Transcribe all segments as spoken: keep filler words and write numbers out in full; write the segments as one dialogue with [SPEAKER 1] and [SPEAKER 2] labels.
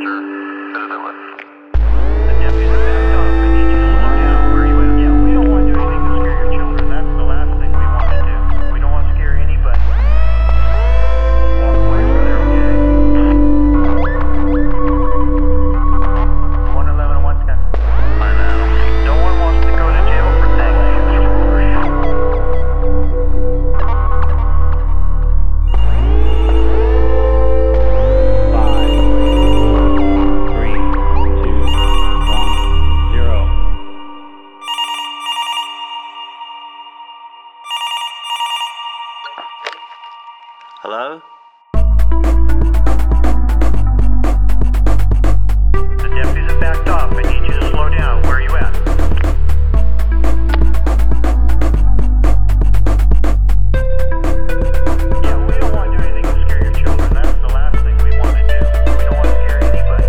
[SPEAKER 1] Hello?
[SPEAKER 2] The deputies have backed off. I need you to slow down. Where are you at? Yeah, we don't want to do anything to scare your children. That's the last thing we want to do. We don't want to scare anybody.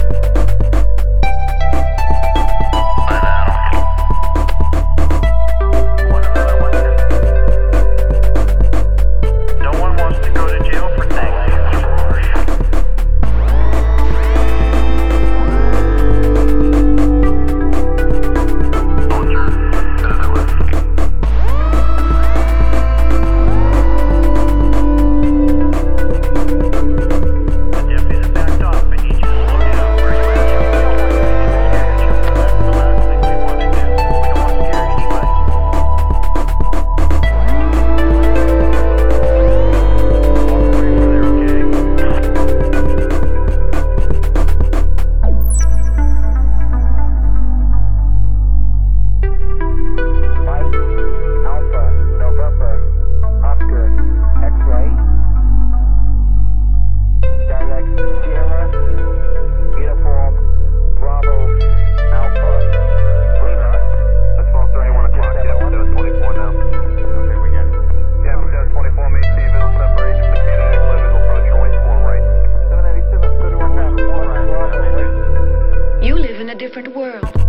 [SPEAKER 2] One eleven one ten. No one wants to go to jail for things.
[SPEAKER 3] You live in a different world.